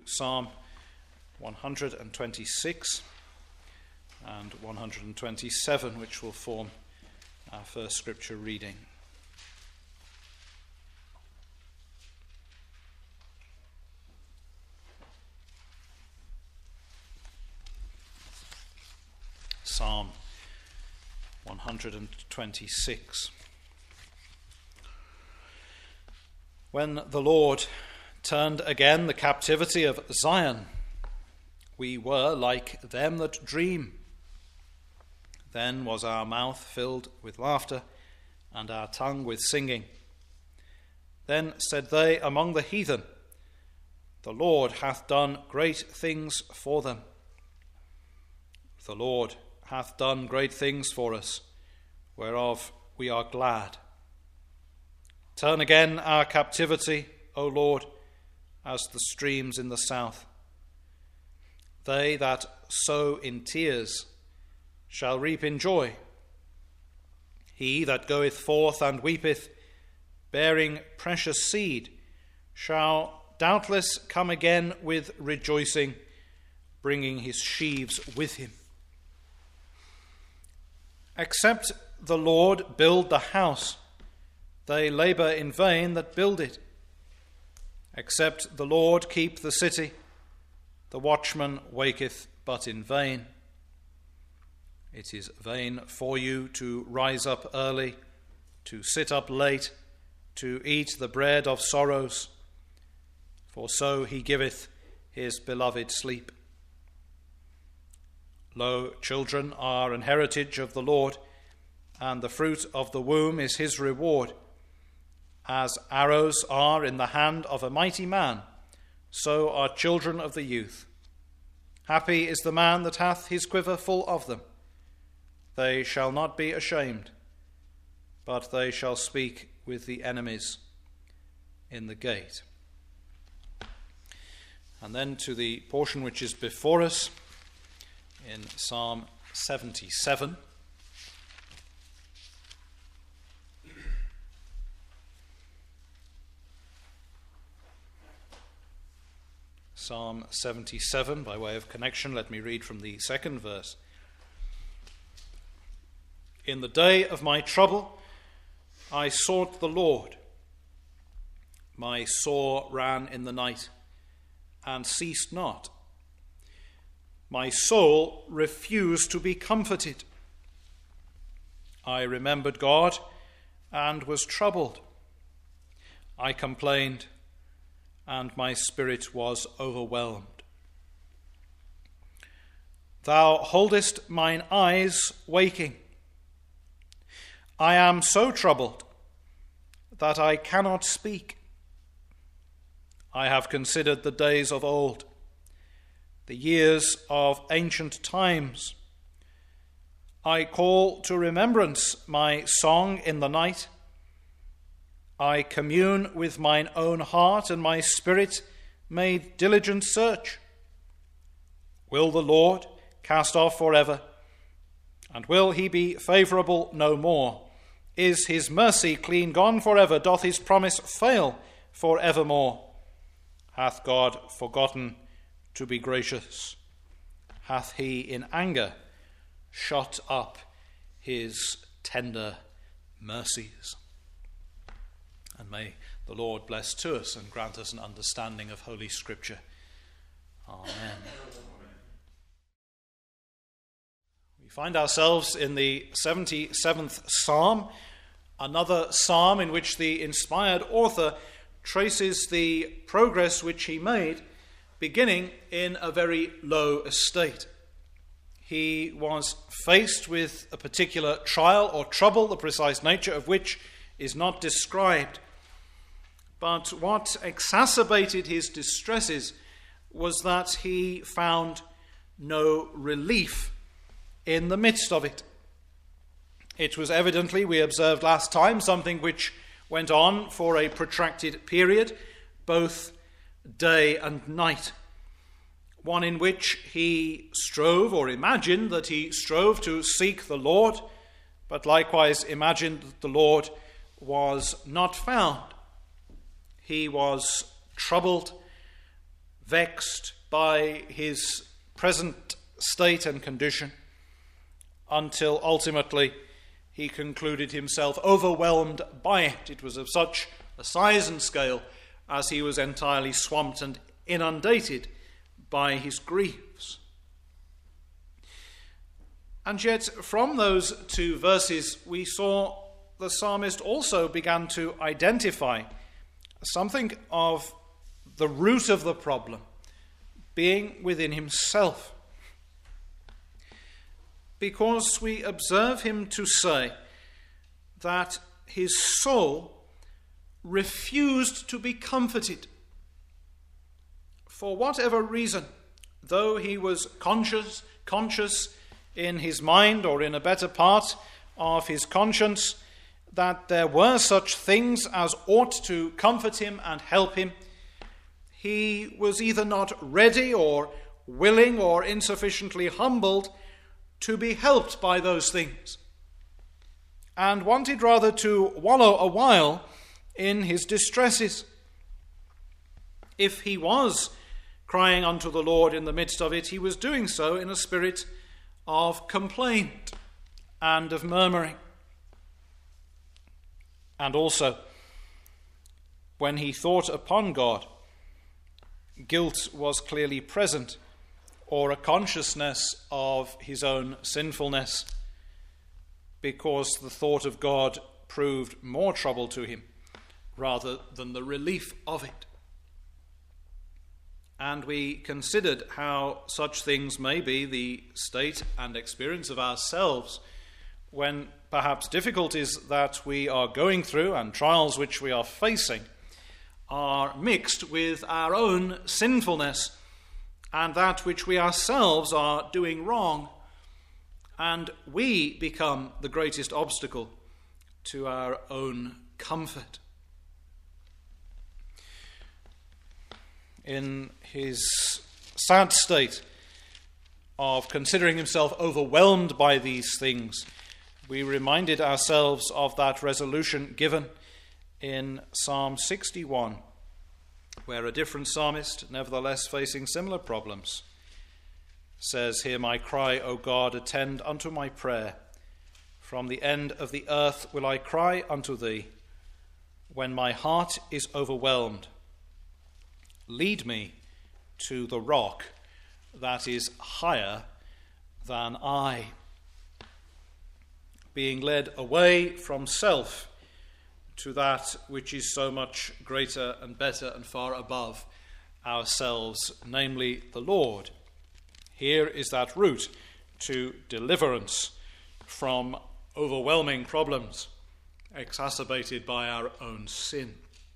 Psalm 126 and 127, which will form our first scripture reading. Psalm 126. When the Lord turned again the captivity of Zion, we were like them that dream. Then was our mouth filled with laughter, and our tongue with singing. Then said they among the heathen, the Lord hath done great things for them. The Lord hath done great things for us, whereof we are glad. Turn again our captivity, O Lord, as the streams in the south. They that sow in tears shall reap in joy. He that goeth forth and weepeth, bearing precious seed, shall doubtless come again with rejoicing, bringing his sheaves with him. Except the Lord build the house, they labour in vain that build it. Except the Lord keep the city, the watchman waketh but in vain. It is vain for you to rise up early, to sit up late, to eat the bread of sorrows, for so he giveth his beloved sleep. Lo, children are an heritage of the Lord, and the fruit of the womb is his reward. As arrows are in the hand of a mighty man, so are children of the youth. Happy is the man that hath his quiver full of them. They shall not be ashamed, but they shall speak with the enemies in the gate. And then to the portion which is before us in Psalm 77. Psalm 77, by way of connection, let me read from the second verse. In the day of my trouble, I sought the Lord. My sore ran in the night, and ceased not. My soul refused to be comforted. I remembered God, and was troubled. I complained, and my spirit was overwhelmed. Thou holdest mine eyes waking. I am so troubled that I cannot speak. I have considered the days of old, the years of ancient times. I call to remembrance my song in the night. I commune with mine own heart, and my spirit made diligent search. Will the Lord cast off forever? And will he be favourable no more? Is his mercy clean gone forever? Doth his promise fail for evermore? Hath God forgotten to be gracious? Hath he in anger shut up his tender mercies? And may the Lord bless to us and grant us an understanding of Holy Scripture. Amen. We find ourselves in the 77th Psalm, another psalm in which the inspired author traces the progress which he made, beginning in a very low estate. He was faced with a particular trial or trouble, the precise nature of which is not described. But what exacerbated his distresses was that he found no relief in the midst of it. It was evidently, we observed last time, something which went on for a protracted period, both day and night. One in which he strove, or imagined that he strove to seek the Lord, but likewise imagined that the Lord was not found. He was troubled vexed by his present state and condition, until ultimately he concluded himself overwhelmed by it. It was of such a size and scale as he was entirely swamped and inundated by his griefs. And yet, from those two verses, we saw the psalmist also began to identify something of the root of the problem being within himself. Because we observe him to say that his soul refused to be comforted. For whatever reason, though he was conscious in his mind, or in a better part of his conscience, that there were such things as ought to comfort him and help him, he was either not ready or willing or insufficiently humbled to be helped by those things, and wanted rather to wallow a while in his distresses. If he was crying unto the Lord in the midst of it, he was doing so in a spirit of complaint and of murmuring. And also, when he thought upon God, guilt was clearly present, or a consciousness of his own sinfulness, because the thought of God proved more trouble to him rather than the relief of it. And we considered how such things may be the state and experience of ourselves when perhaps difficulties that we are going through and trials which we are facing are mixed with our own sinfulness and that which we ourselves are doing wrong, and we become the greatest obstacle to our own comfort. In his sad state of considering himself overwhelmed by these things, we reminded ourselves of that resolution given in Psalm 61, where a different psalmist, nevertheless facing similar problems, says, "Hear my cry, O God, attend unto my prayer. From the end of the earth will I cry unto thee, when my heart is overwhelmed. Lead me to the rock that is higher than I." Being led away from self to that which is so much greater and better and far above ourselves, namely the Lord. Here is that route to deliverance from overwhelming problems exacerbated by our own sin.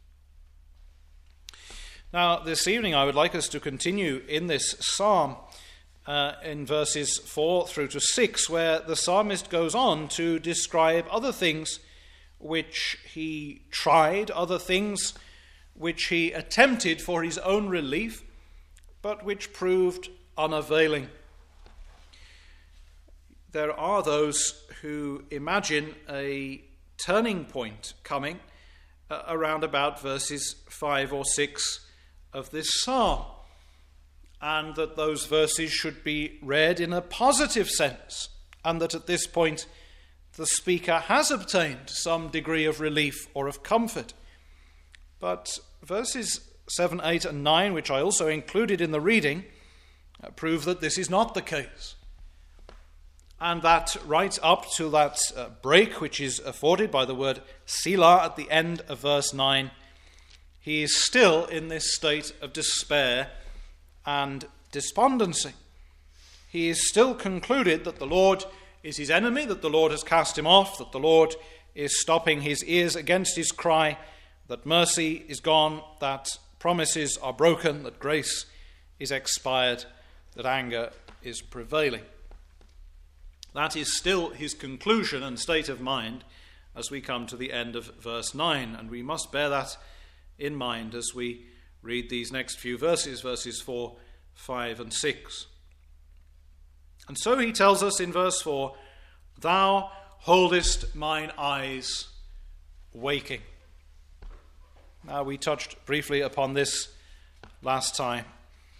Now, this evening I would like us to continue in this psalm in verses 4 through to 6, where the psalmist goes on to describe other things which he tried, other things which he attempted for his own relief, but which proved unavailing. There are those who imagine a turning point coming around about verses 5 or 6 of this psalm, and that those verses should be read in a positive sense, and that at this point the speaker has obtained some degree of relief or of comfort. But verses 7, 8 and 9, which I also included in the reading, prove that this is not the case. And that right up to that break which is afforded by the word Selah at the end of verse 9, he is still in this state of despair and despondency. He is still concluded that the Lord is his enemy, that the Lord has cast him off, that the Lord is stopping his ears against his cry, that mercy is gone, that promises are broken, that grace is expired, that anger is prevailing. That is still his conclusion and state of mind as we come to the end of verse 9, and we must bear that in mind as we read these next few verses, verses 4, 5 and 6. And so he tells us in verse 4, "Thou holdest mine eyes waking." Now, we touched briefly upon this last time.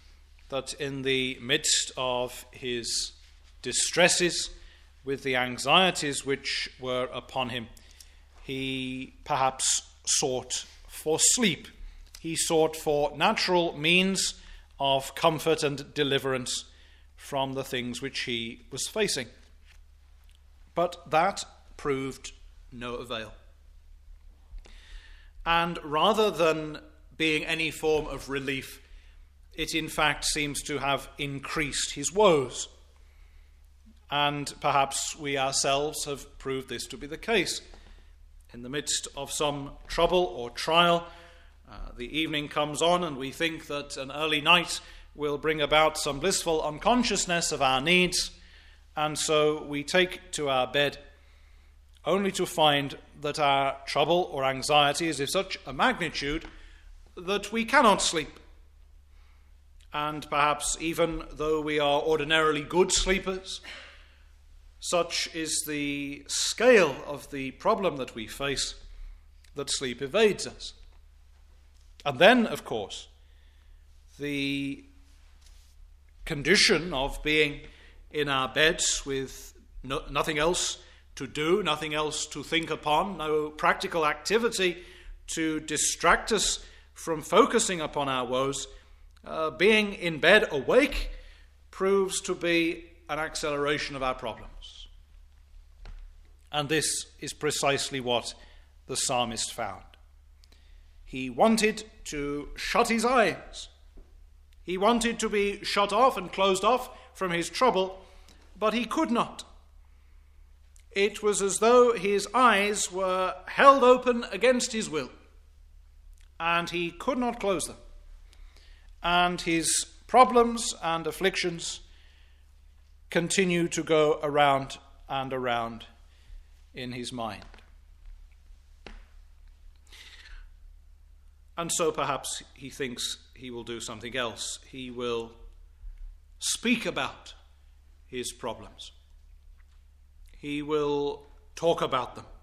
that in the midst of his distresses, with the anxieties which were upon him, he perhaps sought for sleep. He sought for natural means of comfort and deliverance from the things which he was facing. But that proved no avail. And rather than being any form of relief, it in fact seems to have increased his woes. And perhaps we ourselves have proved this to be the case. In the midst of some trouble or trial, the evening comes on and we think that an early night will bring about some blissful unconsciousness of our needs, and so we take to our bed only to find that our trouble or anxiety is of such a magnitude that we cannot sleep. And perhaps even though we are ordinarily good sleepers, such is the scale of the problem that we face that sleep evades us. And then, of course, the condition of being in our beds with nothing else to do, nothing else to think upon, no practical activity to distract us from focusing upon our woes, being in bed awake proves to be an acceleration of our problems. And this is precisely what the psalmist found. He wanted to shut his eyes. He wanted to be shut off and closed off from his trouble, but he could not. It was as though his eyes were held open against his will, and he could not close them. And his problems and afflictions continue to go around and around in his mind. And so perhaps he thinks he will do something else. He will speak about his problems. He will talk about them.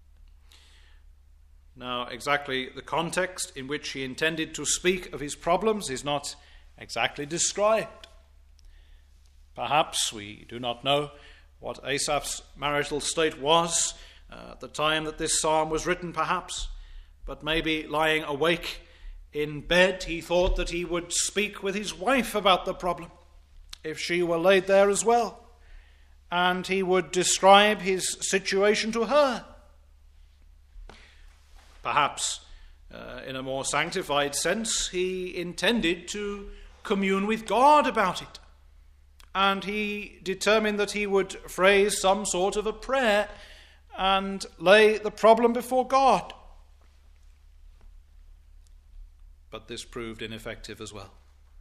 Now, exactly the context in which he intended to speak of his problems is not exactly described. Perhaps we do not know what Asaph's marital state was at the time that this psalm was written, perhaps, but maybe lying awake in bed, he thought that he would speak with his wife about the problem, if she were laid there as well, and he would describe his situation to her. Perhaps, in a more sanctified sense, he intended to commune with God about it, and he determined that he would phrase some sort of a prayer and lay the problem before God. But this proved ineffective as well.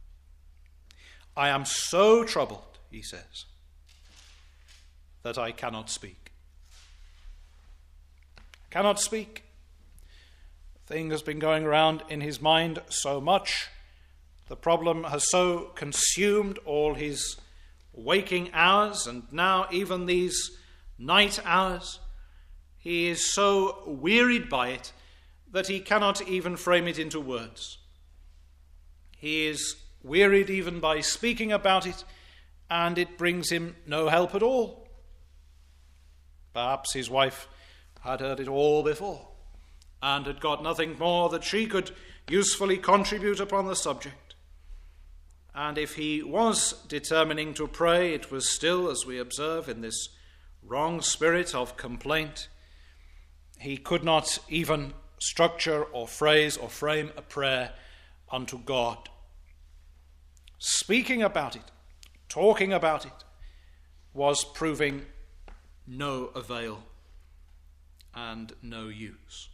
I am so troubled, he says, that I cannot speak. Cannot speak. The thing has been going around in his mind so much. The problem has so consumed all his waking hours and now even these night hours. He is so wearied by it that he cannot even frame it into words. He is wearied even by speaking about it, and it brings him no help at all. Perhaps his wife had heard it all before and had got nothing more that she could usefully contribute upon the subject. And if he was determining to pray, it was still, as we observe, in this wrong spirit of complaint. He could not even structure or phrase or frame a prayer unto God. Speaking about it, talking about it, was proving no avail and no use.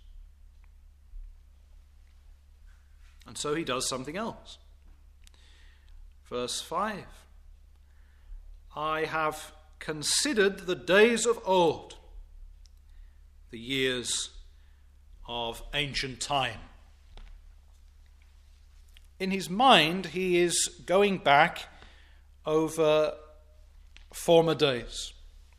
And so he does something else. Verse 5, I have considered the days of old, the years of ancient time. In his mind, he is going back over former days.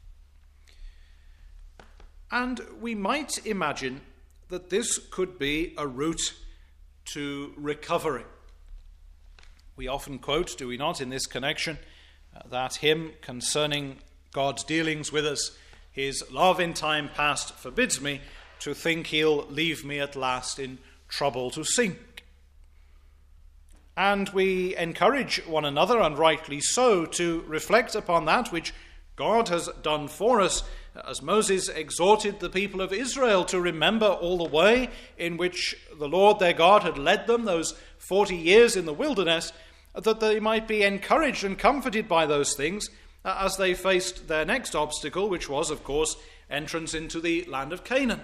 And we might imagine that this could be a route to recovery. We often quote, do we not, in this connection, that hymn concerning God's dealings with us. His love in time past forbids me to think he'll leave me at last in trouble to sink. And we encourage one another, and rightly so, to reflect upon that which God has done for us, as Moses exhorted the people of Israel to remember all the way in which the Lord their God had led them those 40 years in the wilderness, that they might be encouraged and comforted by those things as they faced their next obstacle, which was, of course, entrance into the land of Canaan.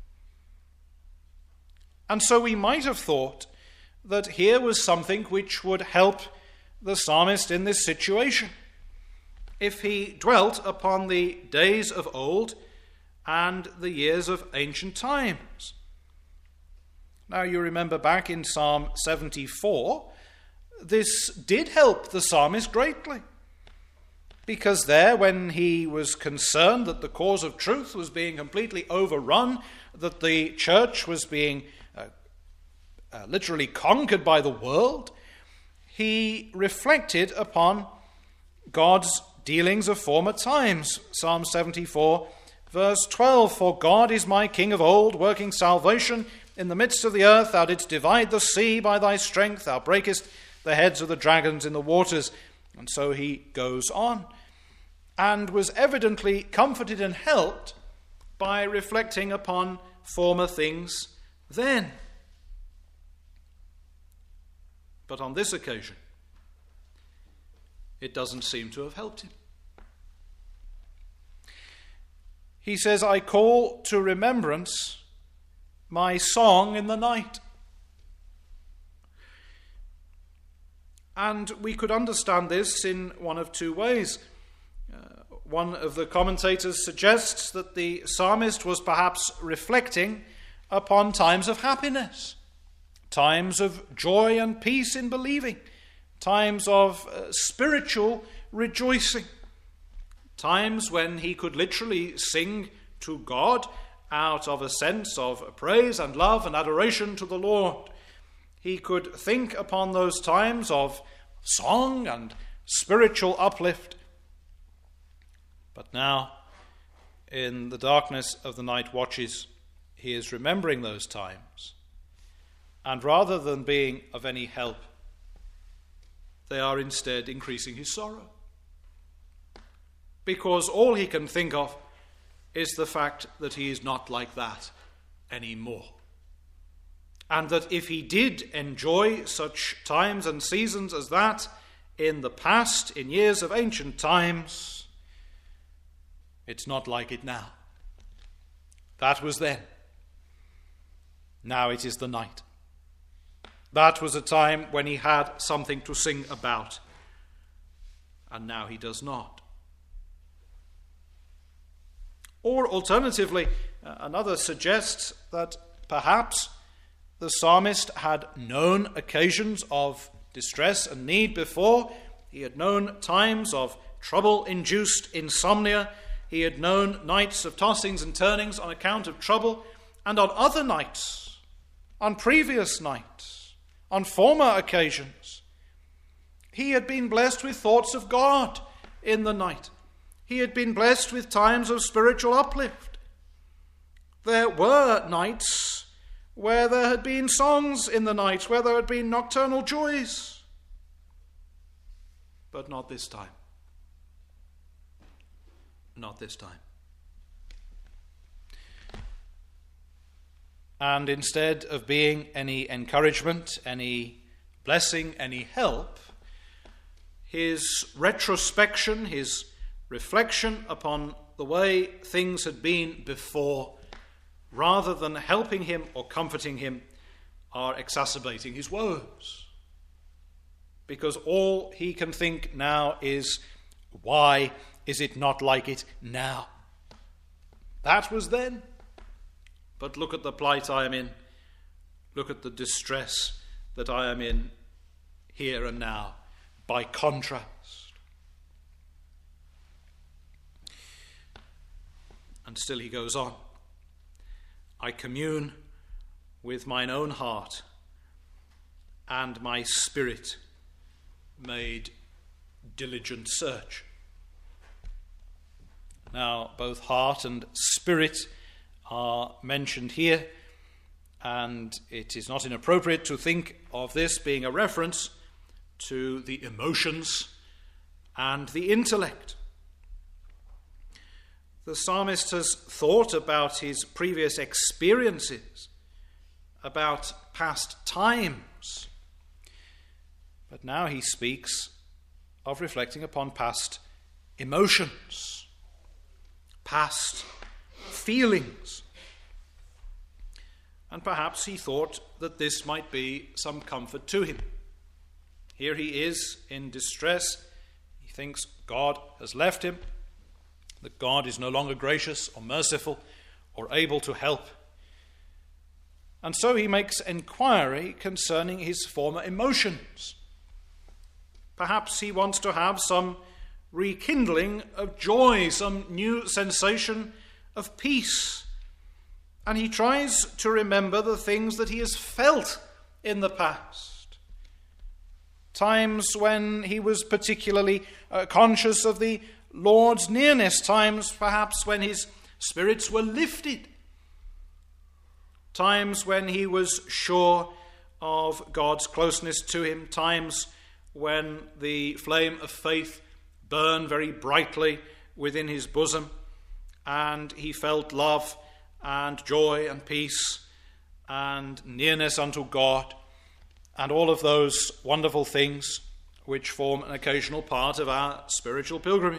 And so we might have thought that here was something which would help the psalmist in this situation, if he dwelt upon the days of old and the years of ancient times. Now, you remember back in Psalm 74, this did help the psalmist greatly, because there, when he was concerned that the cause of truth was being completely overrun, that the church was being literally conquered by the world, he reflected upon God's dealings of former times. Psalm 74, verse 12, "For God is my King of old, working salvation in the midst of the earth. Thou didst divide the sea by thy strength. Thou breakest the heads of the dragons in the waters." And so he goes on, and was evidently comforted and helped by reflecting upon former things then. But on this occasion, it doesn't seem to have helped him. He says, "I call to remembrance my song in the night." And we could understand this in one of two ways. One of the commentators suggests that the psalmist was perhaps reflecting upon times of happiness, times of joy and peace in believing, times of spiritual rejoicing, times when he could literally sing to God out of a sense of praise and love and adoration to the Lord. He could think upon those times of song and spiritual uplift. But now, in the darkness of the night watches, he is remembering those times. And rather than being of any help, they are instead increasing his sorrow. Because all he can think of is the fact that he is not like that anymore. And that if he did enjoy such times and seasons as that in the past, in years of ancient times, it's not like it now. That was then. Now it is the night. That was a time when he had something to sing about, and now he does not. Or alternatively, another suggests that perhaps the psalmist had known occasions of distress and need before. He had known times of trouble-induced insomnia. He had known nights of tossings and turnings on account of trouble. And on other nights, on previous nights, on former occasions, he had been blessed with thoughts of God in the night. He had been blessed with times of spiritual uplift. There were nights where there had been songs in the night, where there had been nocturnal joys. But not this time. Not this time. And instead of being any encouragement, any blessing, any help, his retrospection, his reflection upon the way things had been before, rather than helping him or comforting him, are exacerbating his woes. Because all he can think now is, why is it not like it now? That was then. But look at the plight I am in. Look at the distress that I am in here and now, by contrast. And still he goes on. I commune with mine own heart, and my spirit made diligent search. Now, both heart and spirit are mentioned here, and it is not inappropriate to think of this being a reference to the emotions and the intellect. The psalmist has thought about his previous experiences, about past times, but now he speaks of reflecting upon past emotions, past feelings. And perhaps he thought that this might be some comfort to him. Here he is in distress. He thinks God has left him, that God is no longer gracious or merciful or able to help. And so he makes inquiry concerning his former emotions. Perhaps he wants to have some rekindling of joy, some new sensation of peace. And he tries to remember the things that he has felt in the past. Times when he was particularly conscious of the Lord's nearness, times perhaps when his spirits were lifted, times when he was sure of God's closeness to him, times when the flame of faith burned very brightly within his bosom, and he felt love and joy and peace and nearness unto God, and all of those wonderful things which form an occasional part of our spiritual pilgrimage.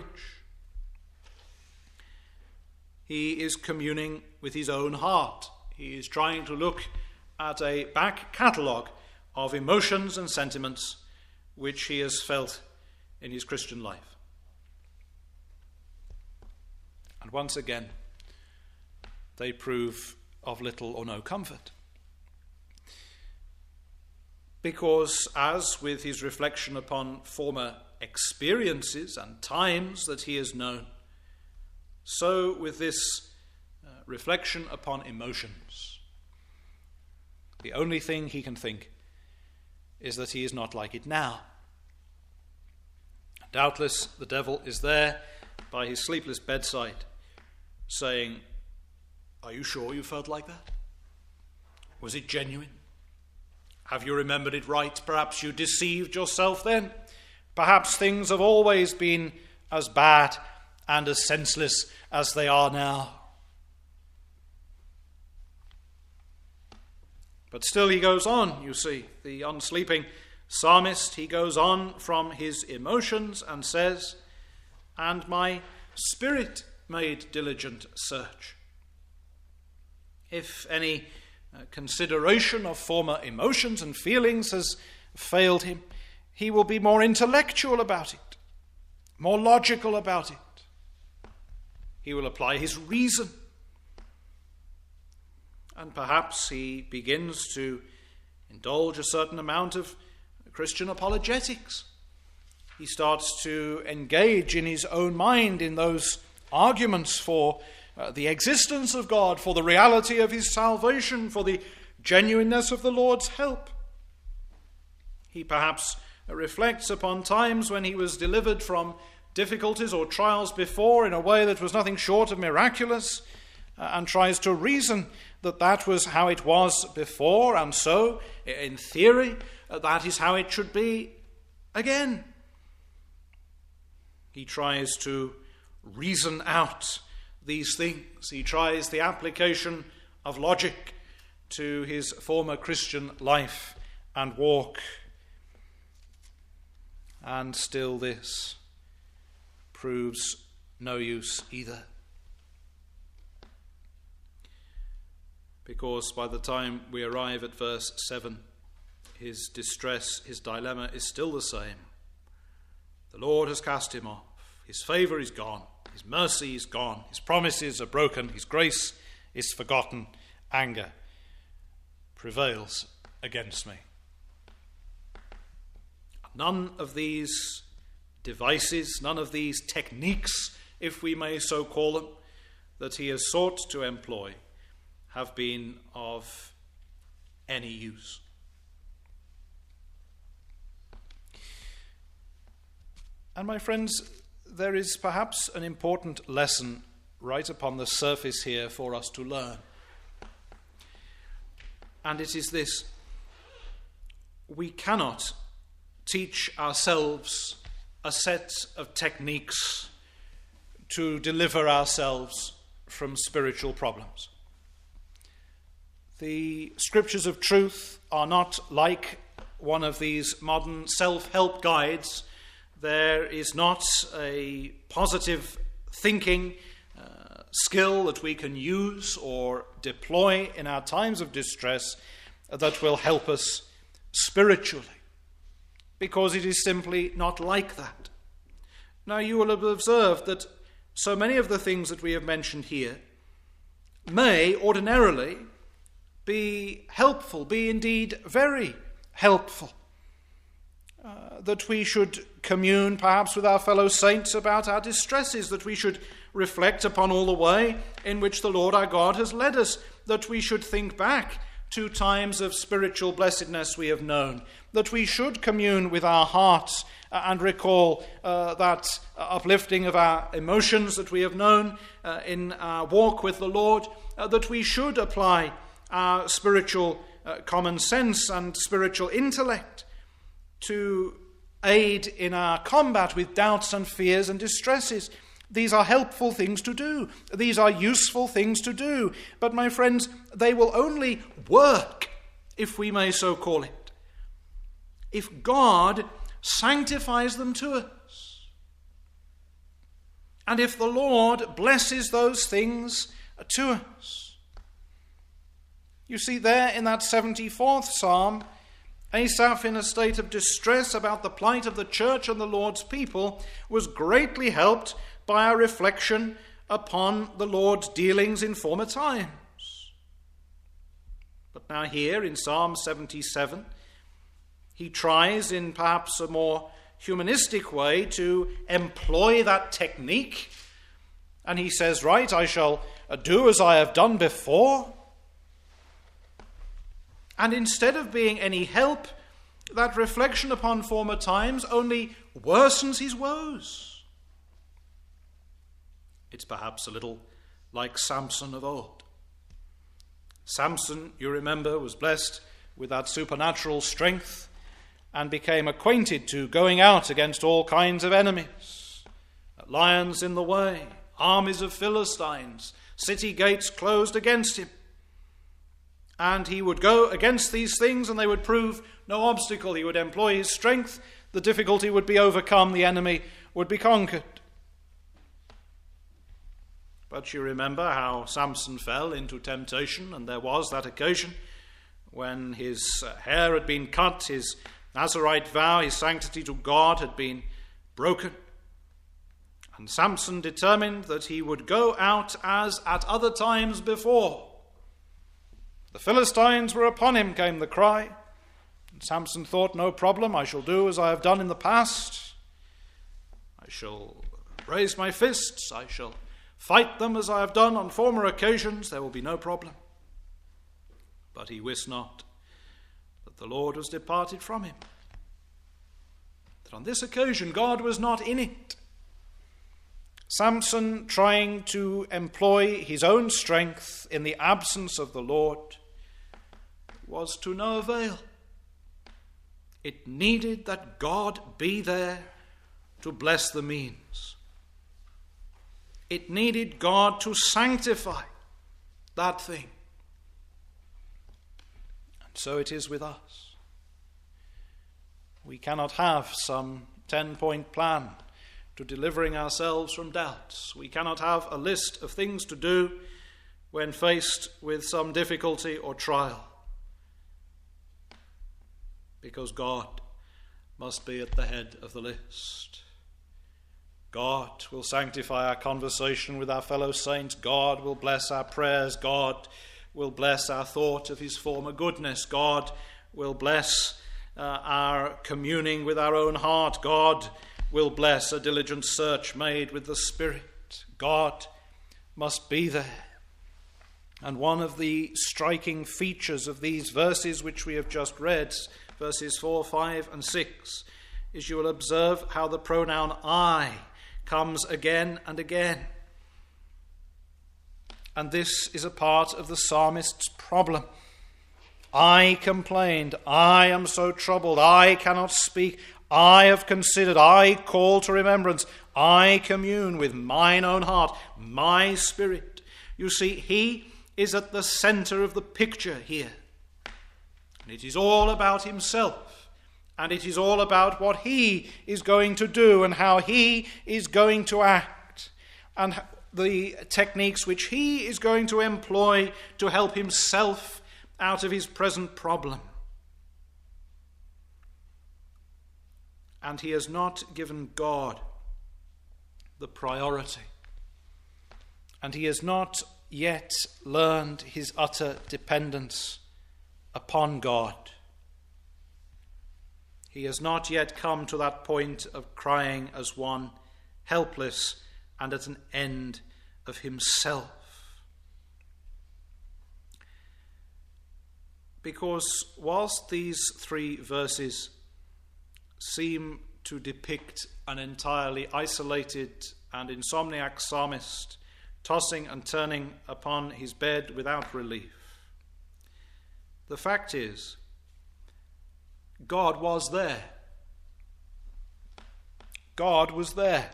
He is communing with his own heart. He is trying to look at a back catalogue of emotions and sentiments which he has felt in his Christian life. And once again, they prove of little or no comfort. Because as with his reflection upon former experiences and times that he has known, so with this reflection upon emotions, the only thing he can think is that he is not like it now. Doubtless the devil is there by his sleepless bedside saying, "Are you sure you felt like that? Was it genuine? Have you remembered it right? Perhaps you deceived yourself then. Perhaps things have always been as bad and as senseless as they are now." But still he goes on, you see, the unsleeping psalmist, he goes on from his emotions and says, "And my spirit made diligent search." If any consideration of former emotions and feelings has failed him, he will be more intellectual about it, more logical about it. He will apply his reason. And perhaps he begins to indulge a certain amount of Christian apologetics. He starts to engage in his own mind in those arguments for the existence of God, for the reality of his salvation, for the genuineness of the Lord's help. He perhaps reflects upon times when he was delivered from difficulties or trials before in a way that was nothing short of miraculous, and tries to reason that that was how it was before, and so, in theory, that is how it should be again. He tries to reason out these things. He tries the application of logic to his former Christian life and walk. And still this proves no use either. Because by the time we arrive at verse 7, his distress, his dilemma is still the same. The Lord has cast him off. His favour is gone. His mercy is gone. His promises are broken. His grace is forgotten. Anger prevails against me. None of these devices, none of these techniques, if we may so call them, that he has sought to employ have been of any use. And my friends, there is perhaps an important lesson right upon the surface here for us to learn. And it is this: we cannot teach ourselves a set of techniques to deliver ourselves from spiritual problems. The scriptures of truth are not like one of these modern self-help guides. There is not a positive thinking skill that we can use or deploy in our times of distress that will help us spiritually, because it is simply not like that. Now, you will have observed that so many of the things that we have mentioned here may ordinarily be helpful, be indeed very helpful. That we should commune perhaps with our fellow saints about our distresses, that we should reflect upon all the way in which the Lord our God has led us, that we should think back to times of spiritual blessedness we have known, that we should commune with our hearts and recall that uplifting of our emotions that we have known in our walk with the Lord, that we should apply our spiritual common sense and spiritual intellect to aid in our combat with doubts and fears and distresses. These are helpful things to do. These are useful things to do. But, my friends, they will only work, if we may so call it, if God sanctifies them to us. And if the Lord blesses those things to us. You see there in that 74th Psalm, Asaph, in a state of distress about the plight of the church and the Lord's people, was greatly helped by a reflection upon the Lord's dealings in former times. But now here in Psalm 77, he tries in perhaps a more humanistic way to employ that technique. And he says, right, I shall do as I have done before. And instead of being any help, that reflection upon former times only worsens his woes. It's perhaps a little like Samson of old. Samson, you remember, was blessed with that supernatural strength and became acquainted to going out against all kinds of enemies. Lions in the way, armies of Philistines, city gates closed against him. And he would go against these things and they would prove no obstacle. He would employ his strength, the difficulty would be overcome, the enemy would be conquered. But you remember how Samson fell into temptation, and there was that occasion when his hair had been cut, his Nazirite vow, his sanctity to God had been broken. And Samson determined that he would go out as at other times before. The Philistines were upon him, came the cry. And Samson thought, no problem, I shall do as I have done in the past. I shall raise my fists, I shall fight them as I have done on former occasions, there will be no problem. But he wist not that the Lord was departed from him. That on this occasion God was not in it. Samson, trying to employ his own strength in the absence of the Lord, was to no avail. It needed that God be there to bless the means. It needed God to sanctify that thing. And so it is with us. We cannot have some 10-point plan to delivering ourselves from doubts. We cannot have a list of things to do when faced with some difficulty or trial. Because God must be at the head of the list. God will sanctify our conversation with our fellow saints. God will bless our prayers. God will bless our thought of his former goodness. God will bless our communing with our own heart. God will bless a diligent search made with the Spirit. God must be there. And one of the striking features of these verses which we have just read, verses 4, 5, and 6, is you will observe how the pronoun I comes again and again. And this is a part of the psalmist's problem. I complained, I am so troubled, I cannot speak, I have considered, I call to remembrance, I commune with mine own heart, my spirit. You see, he is at the center of the picture here. And it is all about himself. And it is all about what he is going to do and how he is going to act. And the techniques which he is going to employ to help himself out of his present problem. And he has not given God the priority. And he has not yet learned his utter dependence upon God. He has not yet come to that point of crying as one helpless and at an end of himself. Because whilst these 3 verses seem to depict an entirely isolated and insomniac psalmist tossing and turning upon his bed without relief, the fact is, God was there. God was there.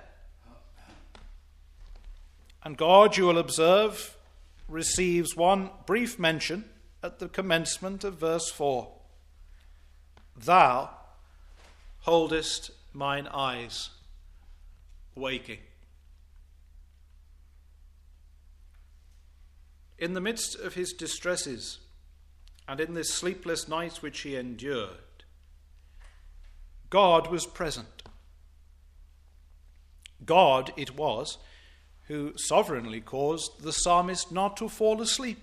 And God, you will observe, receives one brief mention at the commencement of verse 4. Thou holdest mine eyes waking. In the midst of his distresses, and in this sleepless night which he endured, God was present. God it was who sovereignly caused the psalmist not to fall asleep.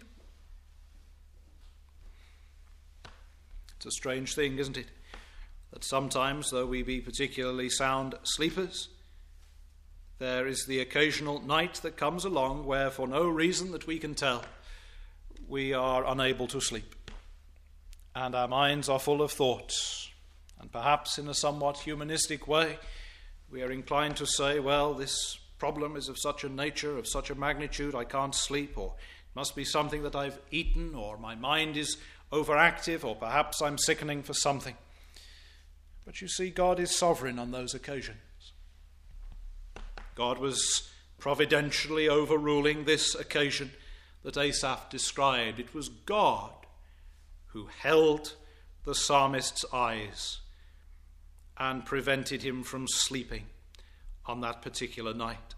It's a strange thing, isn't it? That sometimes, though we be particularly sound sleepers, there is the occasional night that comes along where, for no reason that we can tell, we are unable to sleep. And our minds are full of thoughts. And perhaps in a somewhat humanistic way, we are inclined to say, well, this problem is of such a nature, of such a magnitude, I can't sleep, or it must be something that I've eaten, or my mind is overactive, or perhaps I'm sickening for something. But you see, God is sovereign on those occasions. God was providentially overruling this occasion that Asaph described. It was God who held the psalmist's eyes and prevented him from sleeping on that particular night.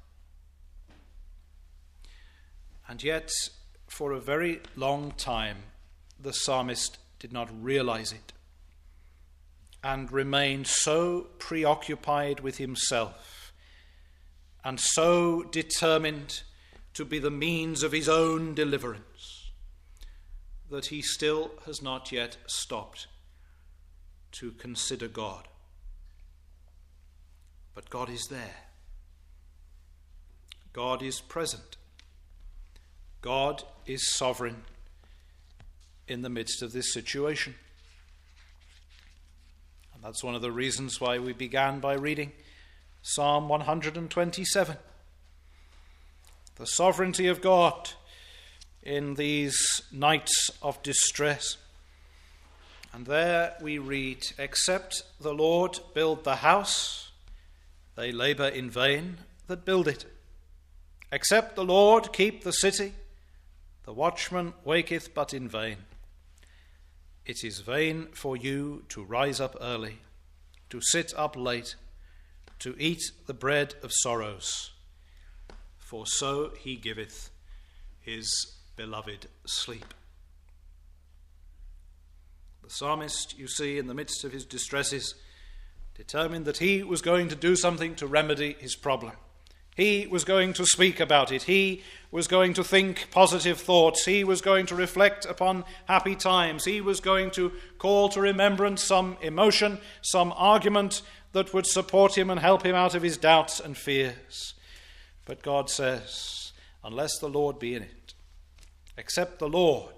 And yet, for a very long time, the psalmist did not realize it and remained so preoccupied with himself and so determined to be the means of his own deliverance that he still has not yet stopped to consider God. But God is there. God is present. God is sovereign in the midst of this situation. And that's one of the reasons why we began by reading Psalm 127. The sovereignty of God in these nights of distress. And there we read, except the Lord build the house, they labor in vain that build it. Except the Lord keep the city, the watchman waketh but in vain. It is vain for you to rise up early, to sit up late, to eat the bread of sorrows, for so he giveth his beloved sleep. The psalmist, you see, in the midst of his distresses, determined that he was going to do something to remedy his problem. He was going to speak about it. He was going to think positive thoughts. He was going to reflect upon happy times. He was going to call to remembrance some emotion, some argument that would support him and help him out of his doubts and fears. But God says, unless the Lord be in it, except the Lord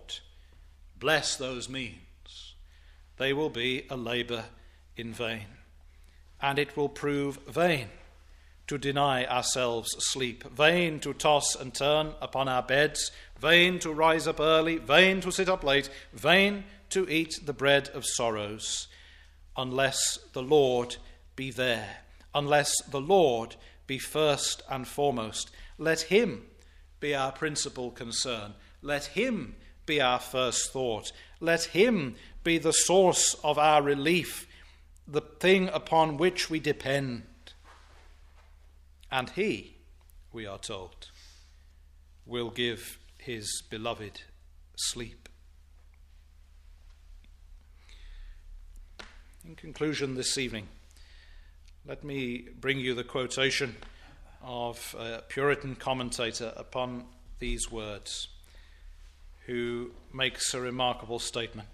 bless those means, they will be a labor in vain. and it will prove vain to deny ourselves sleep, vain to toss and turn upon our beds, vain to rise up early, vain to sit up late, vain to eat the bread of sorrows, unless the Lord be there, unless the Lord be first and foremost. Let him be our principal concern. Let him be our first thought. Let him be the source of our relief, the thing upon which we depend. And he, we are told, will give his beloved sleep. In conclusion this evening, let me bring you the quotation of a Puritan commentator upon these words, who makes a remarkable statement.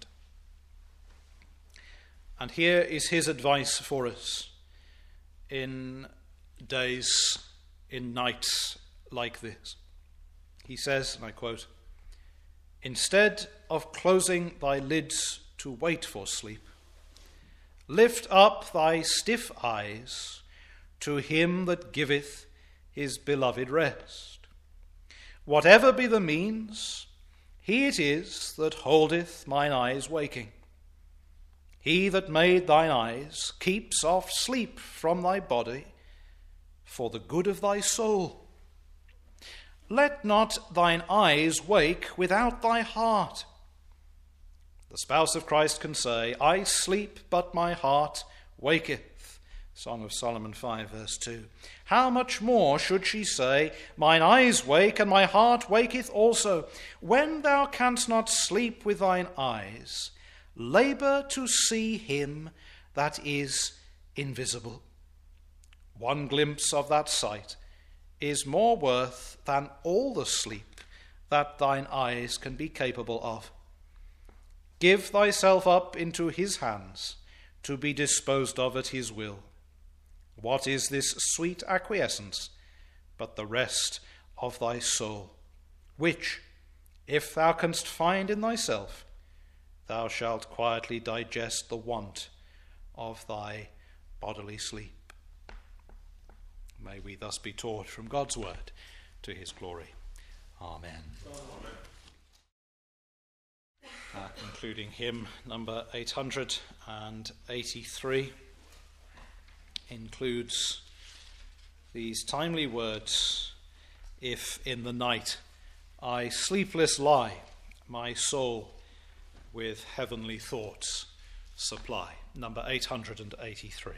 And here is his advice for us in days, in nights like this. He says, and I quote, "Instead of closing thy lids to wait for sleep, lift up thy stiff eyes to him that giveth his beloved rest. Whatever be the means, he it is that holdeth mine eyes waking. He that made thine eyes keeps off sleep from thy body for the good of thy soul. Let not thine eyes wake without thy heart. The spouse of Christ can say, I sleep, but my heart waketh. Song of Solomon 5, verse 2. How much more should she say, mine eyes wake, and my heart waketh also? When thou canst not sleep with thine eyes, labour to see him that is invisible. One glimpse of that sight is more worth than all the sleep that thine eyes can be capable of. Give thyself up into his hands, to be disposed of at his will. What is this sweet acquiescence but the rest of thy soul, which, if thou canst find in thyself, thou shalt quietly digest the want of thy bodily sleep. May we thus be taught from God's word to his glory. Amen. Concluding hymn number 883 includes these timely words, if in the night I sleepless lie, my soul with heavenly thoughts supply. Number 883.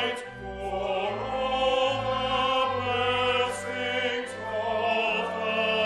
For all the blessings of the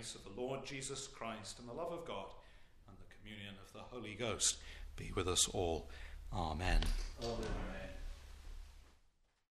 grace of the Lord Jesus Christ and the love of God and the communion of the Holy Ghost be with us all. Amen. Amen.